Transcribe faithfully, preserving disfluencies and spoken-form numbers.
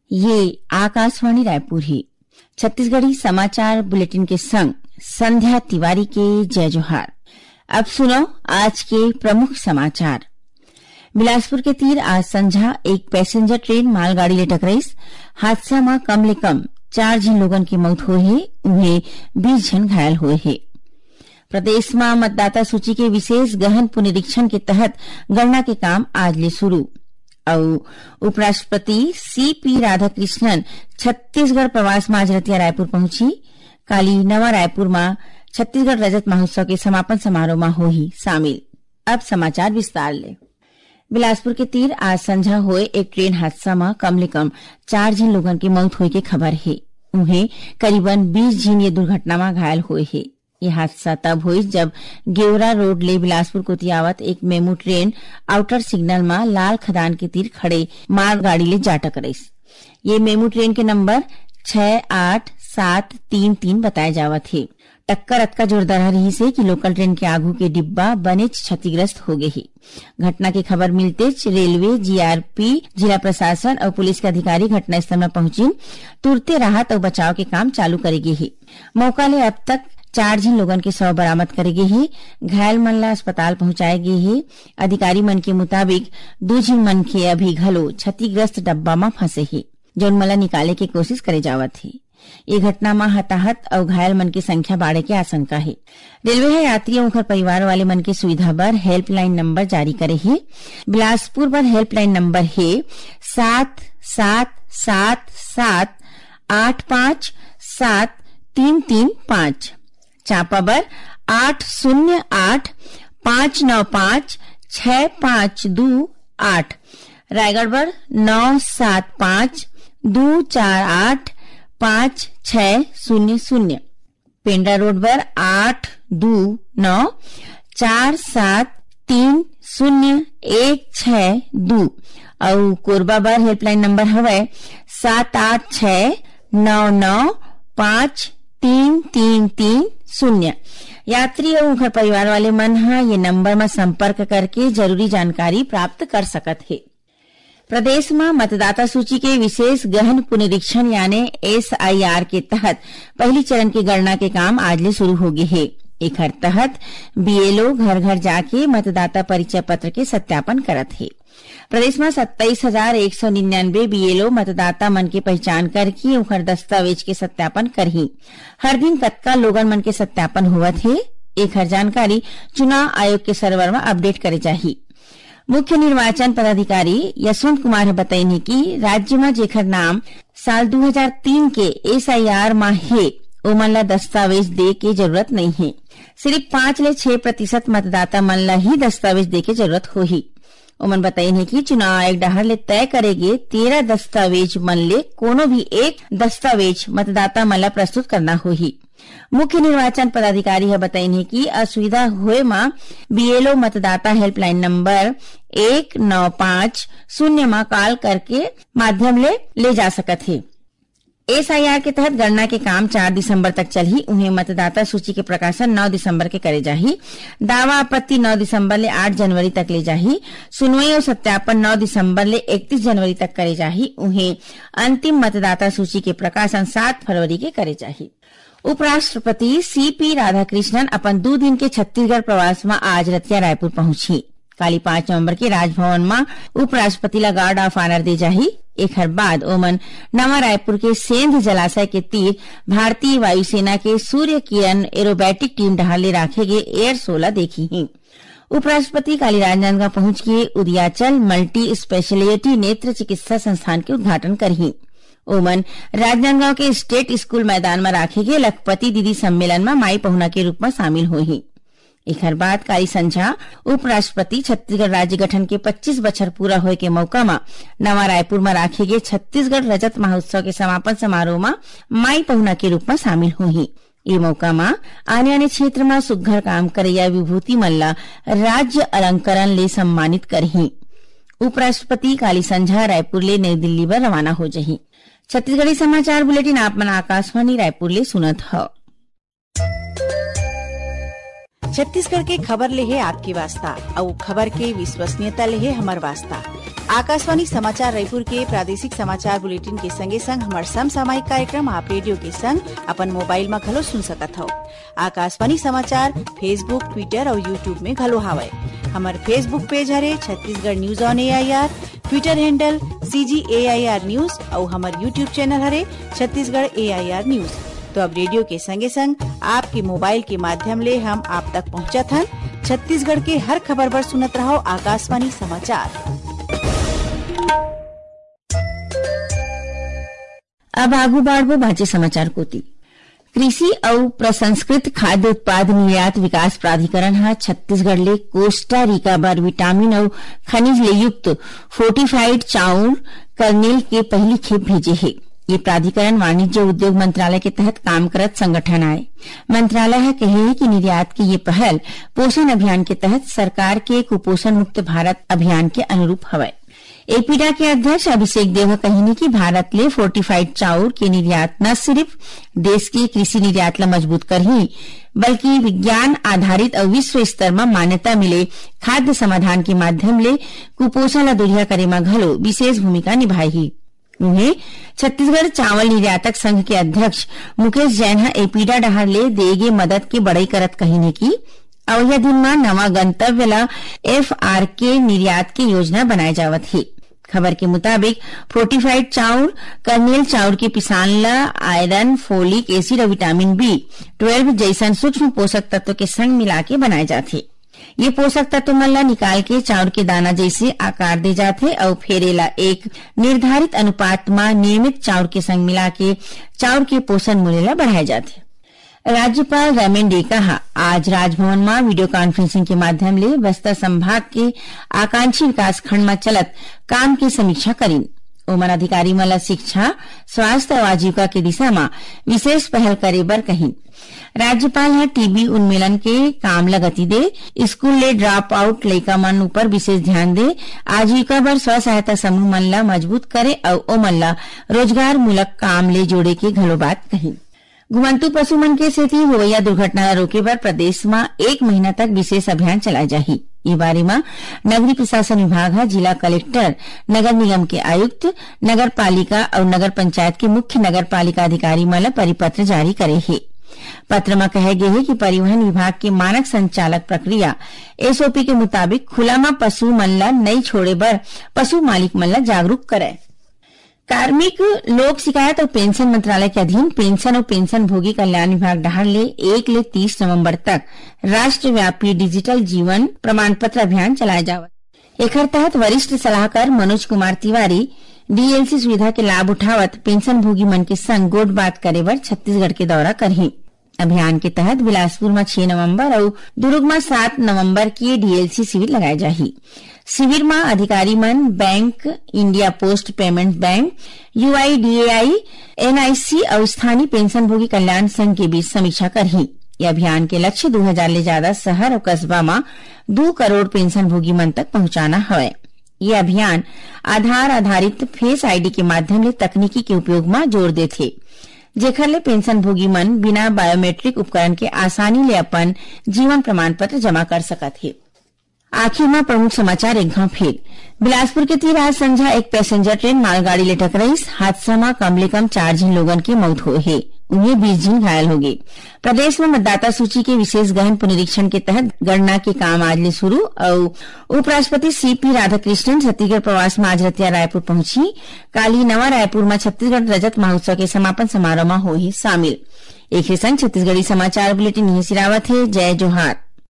ये आकाशवाणी रायपुर है। छत्तीसगढ़ी समाचार बुलेटिन के संग संध्या तिवारी के जय जोहार। अब सुनो आज के प्रमुख समाचार। बिलासपुर के तीर आज संझा एक पैसेंजर ट्रेन मालगाड़ी ले टकराईस। हादसा में कम ले कम चार झन लोगन की मौत हुई है, उन्हें बीस झन घायल हुए है। प्रदेश में मतदाता सूची के विशेष गहन पुनरीक्षण के तहत गणना के काम आज ले शुरू। और उपराष्ट्रपति सी पी राधाकृष्णन छत्तीसगढ़ प्रवास में आज रतिया रायपुर पहुंची। काली नवा रायपुर में छत्तीसगढ़ रजत महोत्सव के समापन समारोह में होही शामिल। अब समाचार विस्तार ले। बिलासपुर के तीर आज संझा हुए एक ट्रेन हादसा में कम ले कम चार जन लोगन की मौत होने की खबर है। उन्हें करीबन बीस जन ये दुर्घटना में घायल हुए है। यह हादसा तब हुई जब गेवरा रोड ले बिलासपुर को तियावत एक मेमू ट्रेन आउटर सिग्नल में लाल खदान के तीर खड़े मालगाड़ी ले जा टकराईस। ये मेमू ट्रेन के नंबर छह आठ सात तीन तीन बताए जावत है। टक्कर अतका जोरदार रही से कि लोकल ट्रेन के आगू के डिब्बा बने क्षतिग्रस्त हो गए ही। घटना की खबर मिलते रेलवे, जीआरपी, जिला प्रशासन और पुलिस के अधिकारी घटनास्थल में पहुंची। तुरते राहत और बचाव के काम चालू करेगी ही। मौका ले अब तक चार जन लोगन के शव बरामद करेगी ही। घायल मन ला अस्पताल पहुंचाए गए ही। अधिकारी मन के मुताबिक दो जन मन के अभी घलो क्षतिग्रस्त डब्बा में फंसे ही, जौन मला निकाले की कोशिश करे जावत ही। ये घटना में हताहत और घायल मन की संख्या बढ़े की आशंका है। रेलवे है यात्रियों और परिवार वाले मन की सुविधा पर हेल्पलाइन नंबर जारी करे है। बिलासपुर पर हेल्पलाइन नंबर है सात सात सात सात आठ पांच सात तीन तीन पांच। चांपा पर आठ शून्य आठ पांच नौ पांच छह पांच दो आठ। रायगढ़ पर नौ सात पांच दो चार आठ पांच छह शून्य शून्य। पेंड्रा रोड पर आठ दो नौ चार सात तीन शून्य एक छह दो। और कोरबा पर हेल्पलाइन नंबर हवे सात आठ छह नौ नौ पांच तीन तीन तीन शून्य। यात्री और उनके परिवार वाले मन हा ये नंबर में संपर्क करके जरूरी जानकारी प्राप्त कर सकत है। प्रदेश में मतदाता सूची के विशेष गहन पुनरीक्षण यानी एस आई आर के तहत पहली चरण की गणना के काम आज ले शुरू हो गए है। एक हर तहत बीएलओ घर घर जाके मतदाता परिचय पत्र के सत्यापन करत है। प्रदेश में सत्ताईस हजार एक सौ निन्यानवे बीएलओ मतदाता मन के पहचान करके उनकर दस्तावेज के सत्यापन करही। हर दिन कतका लोगन मन के सत्यापन हुआ थे, एक हर जानकारी चुनाव आयोग के सर्वर में अपडेट करे जाही। मुख्य निर्वाचन पदाधिकारी यशवंत कुमार बताइने कि राज्य में जेखर नाम साल दो हज़ार तीन के एस आई आर में है ओमन ला दस्तावेज दे के जरूरत नहीं है। सिर्फ पांच ले छह प्रतिशत मतदाता मन ला ही दस्तावेज दे के जरूरत होही। ओमन बताइने कि चुनाव आयोग डहर ले तय करेगे तेरह दस्तावेज मन ले कोनो भी एक दस्तावेज मतदाता मन ला प्रस्तुत करना होही। मुख्य निर्वाचन पदाधिकारी है बताइने कि असुविधा हुए में बीएलओ मतदाता हेल्पलाइन नंबर एक नौ पांच शून्य में कॉल करके माध्यम ले ले जा सकत है। एस आई आर के तहत गणना के काम चार दिसंबर तक चलही। उन्हें मतदाता सूची के प्रकाशन नौ दिसंबर के करे जाही। दावा आपत्ति नौ दिसंबर ले आठ जनवरी तक ले जाही। सुनवाई और सत्यापन नौ दिसंबर ले इकतीस जनवरी तक करे जाही। उन्हें अंतिम मतदाता सूची के प्रकाशन सात फरवरी के करे जाही। उपराष्ट्रपति सी पी राधाकृष्णन अपन दो दिन के छत्तीसगढ़ प्रवास में आज रतिया रायपुर पहुंची। काली पांच नवंबर के राजभवन में उपराष्ट्रपति ला गार्ड ऑफ ऑनर दे जाही। एक हर बाद ओमन नवा रायपुर के सेंध जलाशय के तीर भारतीय वायुसेना के सूर्य किरण एरोबैटिक टीम ढाले राखे गए एयर सोला देखी ही। उपराष्ट्रपति काली राजनांदगांव पहुंच के उदयाचल मल्टी स्पेशलिटी नेत्र चिकित्सा संस्थान के उद्घाटन करही। ओमन राजनांदगांव के स्टेट स्कूल मैदान में राखे गए लखपति दीदी सम्मेलन में माई पहुना के रूप में शामिल हुई। एक हर बाद काली संझा उपराष्ट्रपति छत्तीसगढ़ राज्य गठन के पच्चीस बछर पूरा होए के मौका में नवा रायपुर में राखे गए छत्तीसगढ़ रजत महोत्सव के समापन समारोह में माई पहुना के रूप में शामिल हुई। ये मौका में आने आने क्षेत्र में सुघ्घर काम करैया विभूति मल्ला राज्य अलंकरण ले सम्मानित करही। उपराष्ट्रपति काली संझा रायपुर ले नई दिल्ली पर रवाना हो जही। छत्तीसगढ़ी समाचार बुलेटिन आप मन आकाशवाणी रायपुर ले सुनत हो। छत्तीसगढ़ के खबर ले है आपकी वास्ता और खबर के विश्वसनीयता ले है हमार वास्ता। आकाशवाणी समाचार रायपुर के प्रादेशिक समाचार बुलेटिन के संगे संग हमार समसामयिक कार्यक्रम आप रेडियो के संग अपन मोबाइल में घलो सुन सकत हो। आकाशवाणी समाचार फेसबुक, ट्विटर और यूट्यूब में घलो हावय। हमार फेसबुक पेज हरे Chhattisgarh news on A I R, Twitter handle C G A I R news और हमार यूट्यूब चैनल हरे छत्तीसगढ़ ए आई आर न्यूज। तो अब रेडियो के संगे संग आपके मोबाइल के माध्यम ले हम आप तक पहुंचत हन। छत्तीसगढ़ के हर खबर पर सुनत रहो आकाशवाणी समाचार। अब आगू बाढ़ बाचे समाचार कोती। कृषि और प्रसंस्कृत खाद्य उत्पाद निर्यात विकास प्राधिकरण हा छत्तीसगढ़ ले कोस्टा रिका बर विटामिन और खनिज ले युक्त फोर्टिफाइड चाउर कर्नेल के पहली खेप भेजे है। ये प्राधिकरण वाणिज्य उद्योग मंत्रालय के तहत काम करत संगठन आए। मंत्रालय है कहे है कि निर्यात की ये पहल पोषण अभियान के तहत सरकार के कुपोषण मुक्त भारत अभियान के अनुरूप हवय। एपीडा के अध्यक्ष अभिषेक देव कहिनी कि भारत ले फोर्टिफाइड चाउर के निर्यात न सिर्फ देश के कृषि निर्यात ला मजबूत करही बल्कि विज्ञान आधारित और विश्व स्तर में मान्यता मिले खाद्य समाधान के माध्यम ले कुपोषण ला दुरिया करे में घलो विशेष भूमिका निभाही। उन्हें छत्तीसगढ़ चावल निर्यातक संघ के अध्यक्ष मुकेश जैन हा एपीडा डहर ले देगे मदद के बड़ाई करत कहिने की अवैया दिन में नवा गंतव्य ला एफ आर के निर्यात की योजना बनाए जावत है। खबर के मुताबिक फोर्टिफाइड चाउर कर्नेल चाउर के पिसान ला आयरन, फोलिक एसिड और विटामिन बी ट्वेल्व जैसन सूक्ष्म पोषक तत्व के संग मिला के बनाए जाते। ये पोषक तत्व मन ला निकाल के चाउर के दाना जैसे आकार दे जाते और फेरेला एक निर्धारित अनुपात में नियमित चाउर के संग मिला के चाउर के पोषण मूल्य ला बढ़ाए जाते। राज्यपाल रमेन डेका आज राजभवन में वीडियो कॉन्फ्रेंसिंग के माध्यम ले बस्तर संभाग के आकांक्षी विकास खंड में चलत काम की समीक्षा करीन। ओमन अधिकारी मन शिक्षा, स्वास्थ्य और आजीविका के दिशा में विशेष पहल करे बर कही। राज्यपाल है टीबी उन्मूलन के काम ला गति दे, स्कूल ले ड्रॉप आउट लइका मन ऊपर विशेष ध्यान दे, आजीविका बर स्व सहायता समूह मन ला मजबूत करे और ओमन ला रोजगार मूलक काम ले जोड़े के घलो बात कही। घुमंतु पशु मन के सेती होवैया दुर्घटना रोके बर प्रदेश में एक महीना तक विशेष अभियान चलाए जाही। ये बारे में नगरीय प्रशासन विभाग है जिला कलेक्टर, नगर निगम के आयुक्त, नगर पालिका और नगर पंचायत के मुख्य नगर पालिका अधिकारी मन परिपत्र जारी करे है। पत्र में कहे गए है कि परिवहन विभाग के मानक संचालक प्रक्रिया एसओपी के मुताबिक खुला में पशु मन ला नहीं छोड़े बर पशु मालिक मन ला जागरूक करे। कार्मिक लोक शिकायत और पेंशन मंत्रालय के अधीन पेंशन और पेंशन भोगी कल्याण विभाग डहार ले एक ले तीस नवंबर तक राष्ट्रव्यापी डिजिटल जीवन प्रमाण पत्र अभियान चलाया जावत। एकर तहत वरिष्ठ सलाहकार मनोज कुमार तिवारी डीएलसी सुविधा के लाभ उठावत पेंशन भोगी मन के संग गोठ बात करे बर छत्तीसगढ़ के दौरा करही। अभियान के तहत बिलासपुर में छह नवंबर और दुर्ग में सात नवंबर की डीएलसी शिविर लगाए जाही। शिविर में अधिकारी मन bank, India post payment bank, UIDAI, NIC और स्थानीय पेंशन भोगी कल्याण संघ के बीच समीक्षा करही। यह अभियान के लक्ष्य दो हजार ले ज्यादा शहर और कस्बा में दो करोड़ पेंशन भोगी मन तक पहुंचाना है। ये अभियान आधार आधारित फेस आईडी के माध्यम ले तकनीकी के उपयोग में जोर देथे, जेखर ले पेंशन भोगी मन बिना बायोमेट्रिक उपकरण के आसानी ले अपन जीवन प्रमाण पत्र जमा कर सकत है। आखिर में प्रमुख समाचार एक घाव फिर। बिलासपुर के तीर आज संझा एक पैसेंजर ट्रेन मालगाड़ी ले टकराई। हादसा में कम ले कम चार जन लोगन की मौत हुई है, उन्हें बीस जन घायल हो गए। प्रदेश में मतदाता सूची के विशेष गहन पुनरीक्षण के तहत गणना के काम आज ले शुरू और उपराष्ट्रपति सीपी राधाकृष्णन छत्तीसगढ़ प्रवास में आज रतिया रायपुर पहुंची। काली नवा रायपुर में छत्तीसगढ़ रजत महोत्सव के समापन समारोह में हो ही शामिल। एक संग छत्तीसगढ़ी समाचार बुलेटिन यही सिरावत है। जय जोहार।